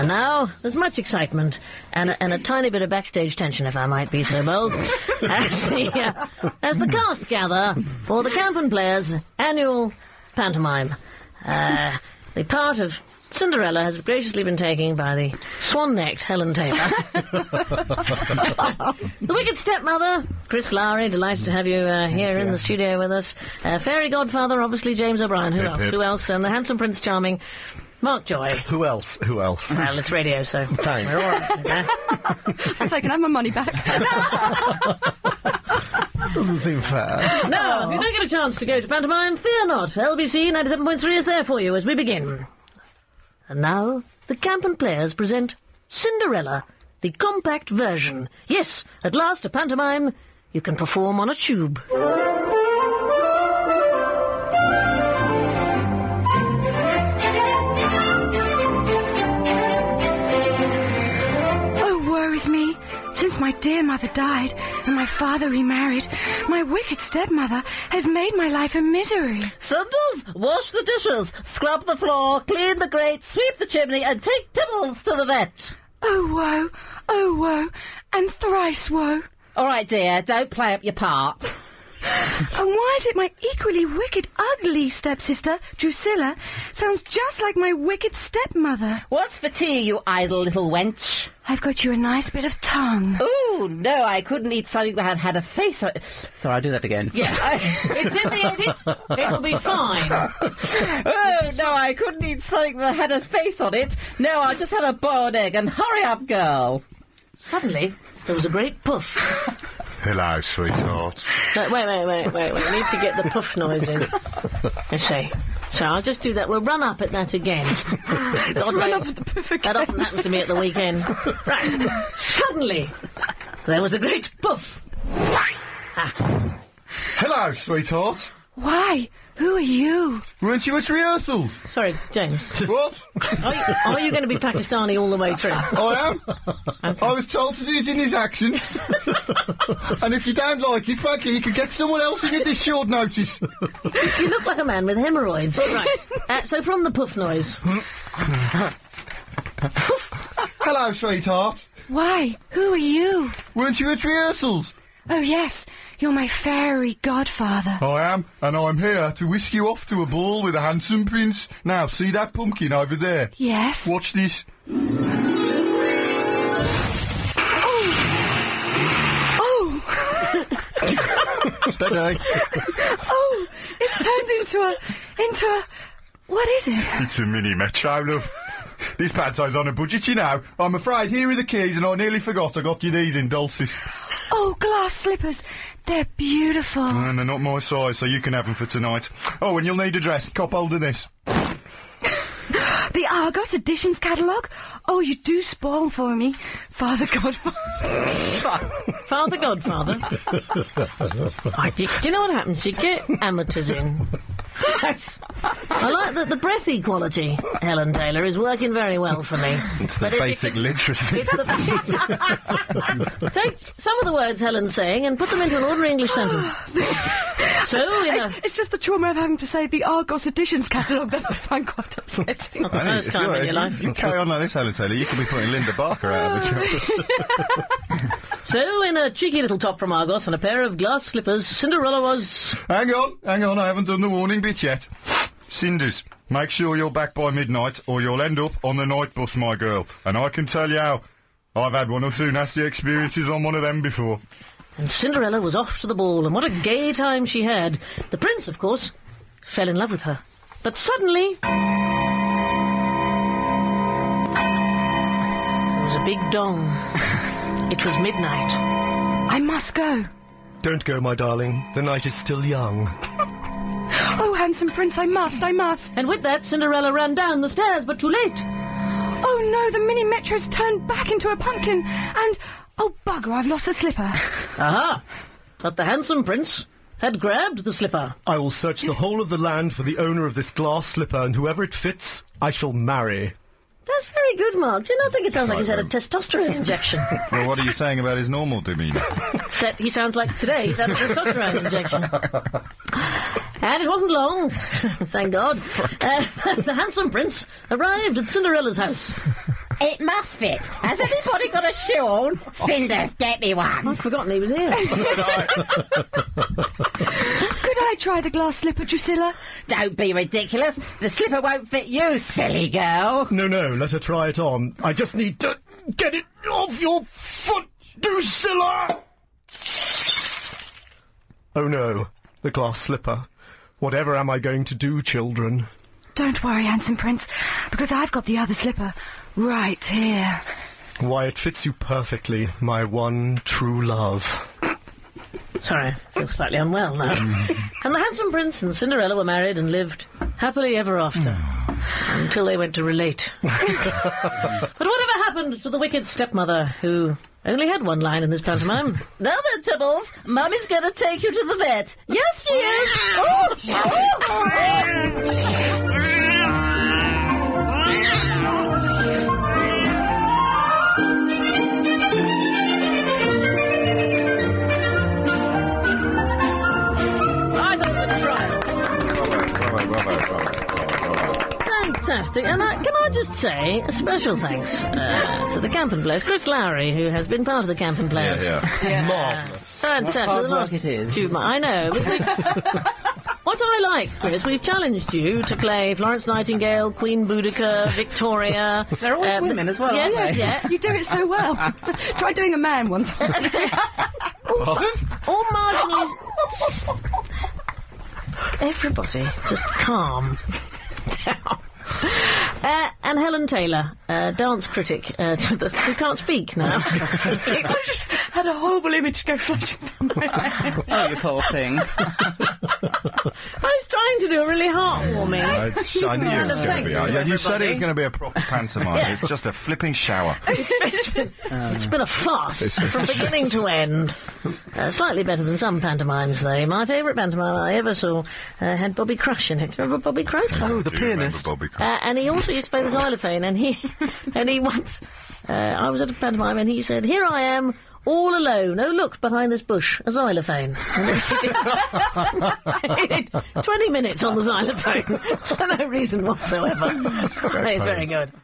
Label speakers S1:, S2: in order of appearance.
S1: And now, there's much excitement and a tiny bit of backstage tension, if I might be so bold, as the cast gather for the Campen Players' annual pantomime. The part of Cinderella has graciously been taken by the swan-necked Helen Taylor. The Wicked Stepmother, Chris Lowry, delighted to have you here in the studio with us. Fairy Godfather, obviously James O'Brien. Who else? Who else? And the handsome Prince Charming, Mark Joy.
S2: Who else?
S1: Well, it's radio, so
S2: thanks.
S1: We're all right.
S3: So I can have my money back.
S2: Doesn't seem fair.
S1: Now, if you don't get a chance to go to pantomime, fear not. LBC 97.3 is there for you as we begin. And now, the Campen Players present Cinderella, the compact version. Yes, at last a pantomime you can perform on a tube.
S3: Me. Since my dear mother died and my father remarried, my wicked stepmother has made my life a misery.
S4: Cinders, wash the dishes, scrub the floor, clean the grate, sweep the chimney, and take Tibbles to the vet.
S3: Oh woe, and thrice woe.
S4: All right, dear, don't play up your part.
S3: And why is it my equally wicked, ugly stepsister, Drusilla, sounds just like my wicked stepmother?
S4: What's for tea, you idle little wench?
S3: I've got you a nice bit of tongue.
S4: Ooh, no, I couldn't eat something that had a face on it. Sorry, I'll do that again.
S1: Yeah, it's in the edit. It'll be fine.
S4: Oh, no, I couldn't eat something that had a face on it. No, I'll just have a boiled egg and hurry up, girl.
S1: Suddenly, there was a great puff.
S5: Hello, sweetheart.
S1: No, wait. We need to get the puff noise in. Let's see. So I'll just do that. We'll run up at that again.
S3: Let's run up at the puff again.
S1: That often happens to me at the weekend. Right. Suddenly, there was a great puff.
S5: Hello, sweetheart.
S3: Why? Who are you?
S5: Weren't you at rehearsals?
S1: Sorry, James.
S5: What?
S1: Are you going to be Pakistani all the way through?
S5: I am. Okay. I was told to do it in his accent. And if you don't like it, frankly, you could get someone else in at this short notice.
S1: You look like a man with hemorrhoids. Right. So from the puff noise.
S5: Hello, sweetheart.
S3: Why? Who are you?
S5: Weren't you at rehearsals?
S3: Oh, yes. You're my fairy godfather.
S5: I am, and I'm here to whisk you off to a ball with a handsome prince. Now, see that pumpkin over there?
S3: Yes.
S5: Watch this.
S3: Oh!
S5: Steady.
S3: Oh, it's turned into a... What is it?
S5: It's a mini metro, love. This panto's on a budget, you know. I'm afraid here are the keys, and I nearly forgot I got you these in dulcis.
S3: Oh, glass slippers. They're beautiful.
S5: And they're not my size, so you can have them for tonight. Oh, and you'll need a dress. Cop hold of this.
S3: The Argos Editions catalogue? Oh, you do spoil for me, Father Godfather.
S1: Father Godfather? Do you know what happens? You get amateurs in. I like that the breathy quality, Helen Taylor, is working very well for me.
S5: It's the basic literacy.
S1: Take some of the words Helen's saying and put them into an ordinary English sentence.
S3: It's just the trauma of having to say the Argos Editions catalogue that I find quite upsetting.
S1: Not the first time in your life.
S5: You carry on like this, Helen Taylor, you could be putting Linda Barker out of the job.
S1: So, in a cheeky little top from Argos and a pair of glass slippers, Cinderella was...
S5: Hang on, I haven't done the warning bit yet. Cinders, make sure you're back by midnight or you'll end up on the night bus, my girl. And I can tell you how, I've had one or two nasty experiences on one of them before.
S1: And Cinderella was off to the ball, and what a gay time she had. The prince, of course, fell in love with her. But suddenly... there was a big dong. It was midnight.
S3: I must go.
S2: Don't go, my darling. The night is still young.
S3: Oh, handsome prince, I must.
S1: And with that, Cinderella ran down the stairs, but too late.
S3: Oh, no, the mini metro's turned back into a pumpkin, and... Oh, bugger, I've lost a slipper.
S1: Aha! But the handsome prince had grabbed the slipper.
S2: I will search the whole of the land for the owner of this glass slipper, and whoever it fits, I shall marry.
S1: That's very good, Mark. Do you not think it sounds like he's had a testosterone injection?
S5: Well, what are you saying about his normal demeanour?
S1: That he sounds like today he's had a testosterone injection. And it wasn't long, thank God. The handsome prince arrived at Cinderella's house.
S4: It must fit. Has anybody got a shoe on? Cinders, get me one.
S1: I'd forgotten he was here.
S3: Could I try the glass slipper, Drusilla?
S4: Don't be ridiculous. The slipper won't fit you, silly girl.
S2: No, let her try it on. I just need to get it off your foot, Drusilla! Oh no, the glass slipper. Whatever am I going to do, children?
S3: Don't worry, handsome prince, because I've got the other slipper right here.
S2: Why, it fits you perfectly, my one true love.
S1: Sorry, I feel slightly unwell now. And the handsome prince and Cinderella were married and lived happily ever after. Until they went to relate. But whatever happened to the wicked stepmother, who only had one line in this pantomime?
S4: Now then, Tibbles, Mummy's going to take you to the vet. Yes, she is.
S1: I thought it was a trial. Fantastic. And can I just say a special thanks to the Campen Players, Chris Lowry, who has been part of the Campen Players.
S2: Marvellous.
S1: Fantastic.
S4: What hard work it is.
S1: I know. What I like, Chris, we've challenged you to play Florence Nightingale, Queen Boudica, Victoria.
S4: They're always women as well,
S1: yeah,
S4: aren't they?
S1: Yeah.
S3: You do it so well. Try doing a man one time.
S1: All marginally... Everybody, just calm down. And Helen Taylor, dance critic, who can't speak now.
S3: I just had a horrible image go floating down my head.
S4: Oh, you poor thing.
S1: I was trying to do a really heartwarming.
S5: I knew it was going to be.
S1: Thanks to
S5: You said it was
S1: everybody.
S5: going to be a proper pantomime.
S1: Yeah.
S5: It's just a flipping shower.
S1: It's been a farce from beginning to end. Slightly better than some pantomimes, though. My favourite pantomime I ever saw had Bobby Crush in it. Remember Bobby Crush?
S2: Oh, the
S5: Do you remember
S2: pianist.
S5: Bobby Crush?
S1: And he also used to play the xylophone, and he once... I was at a pantomime, and he said, "Here I am, all alone. Oh, look, behind this bush, a xylophone." And he did 20 minutes on the xylophone for no reason whatsoever. It's very good.